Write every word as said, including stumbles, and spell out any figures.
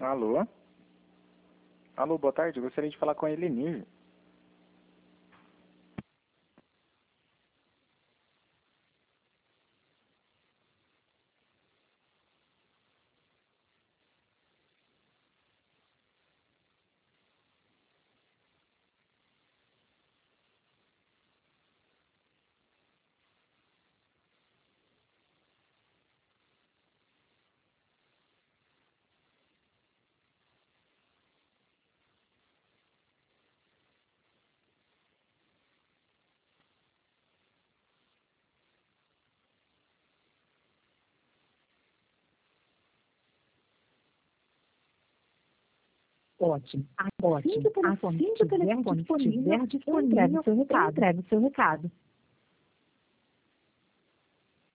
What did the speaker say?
Alô? Alô, boa tarde. Eu gostaria de falar com a Elenir. Ótimo, Ótimo. assim que o telefone Assim que o estiver telefone disponível, estiver eu entrego disponível, o seu eu recado. entrego o seu recado.